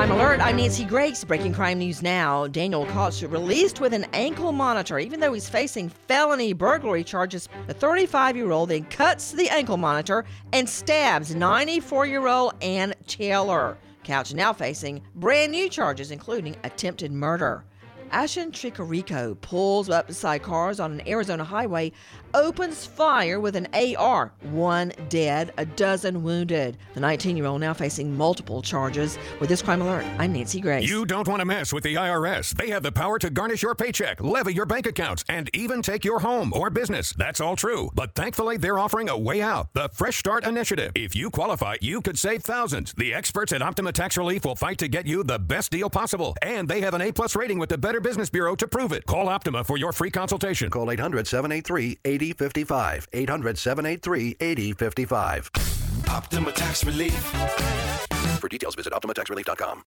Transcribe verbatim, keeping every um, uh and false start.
Crime Alert, I'm Nancy Grace. Breaking crime news now. Daniel Koch released with an ankle monitor. Even though he's facing felony burglary charges, the thirty-five-year-old then cuts the ankle monitor and stabs ninety-four-year-old Ann Taylor. Couch now facing brand new charges, including attempted murder. Ashen Tricarico pulls up beside cars on an Arizona highway, opens fire with an A R. One dead, a dozen wounded. The nineteen-year-old now facing multiple charges. With this Crime Alert, I'm Nancy Grace. You don't want to mess with the I R S. They have the power to garnish your paycheck, levy your bank accounts, and even take your home or business. That's all true. But thankfully, they're offering a way out. The Fresh Start Initiative. If you qualify, you could save thousands. The experts at Optima Tax Relief will fight to get you the best deal possible. And they have an A-plus rating with the Better Business Bureau to prove it. Call Optima for your free consultation. Call eight hundred, seven eight three, eight zero five five. eight hundred, seven eight three, eight zero five five. Optima Tax Relief. For details, visit Optima Tax Relief dot com.